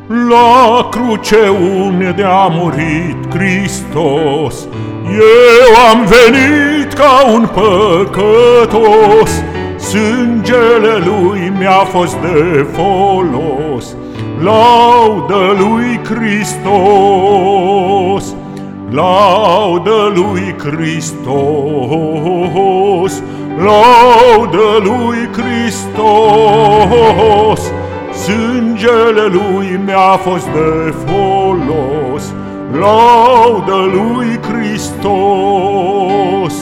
La cruce unde a murit Hristos, eu am venit ca un păcătos. Sângele Lui mi-a fost de folos, laudă Lui Hristos, laudă Lui Hristos, laudă Lui Hristos. Sângele Lui mi-a fost de folos, laudă Lui Hristos.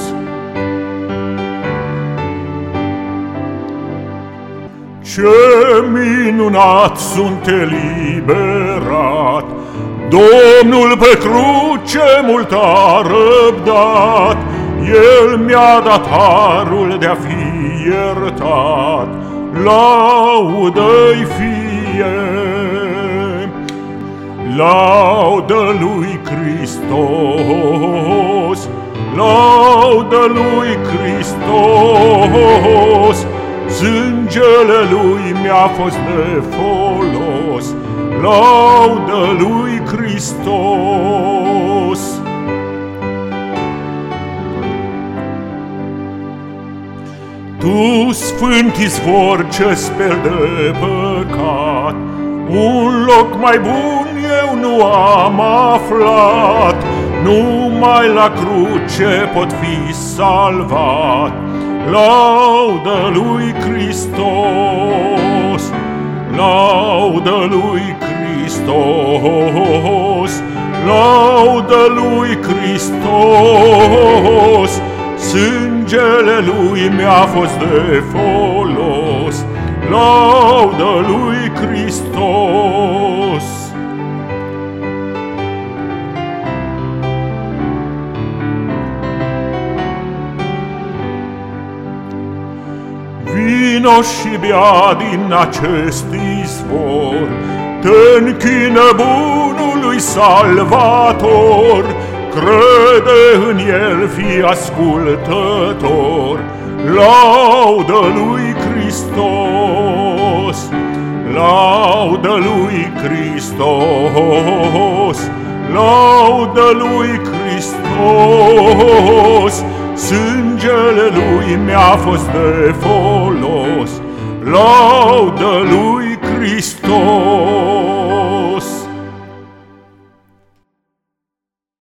Ce minunat sunt eliberat, Domnul pe cruce mult a răbdat, El mi-a dat harul de-a fi iertat, laudă-i fie. Laudă Lui Hristos, laudă Lui Hristos. Sângele Lui mi-a fost de folos, laudă Lui Hristos. Tu, sfânt izvor ce speli de păcat, un loc mai bun eu nu am aflat. Numai la cruce pot fi salvat, laudă Lui Hristos, laudă Lui Hristos, laudă Lui Hristos. Sângele Lui mi-a fost de folos, laudă Lui Hristos. Vino și bea din acest izvor, te închină bunului Salvator. Crede în El, fii ascultător, laudă Lui Hristos, laudă Lui Hristos, laudă Lui Hristos. Sângele Lui mi-a fost de folos, laudă Lui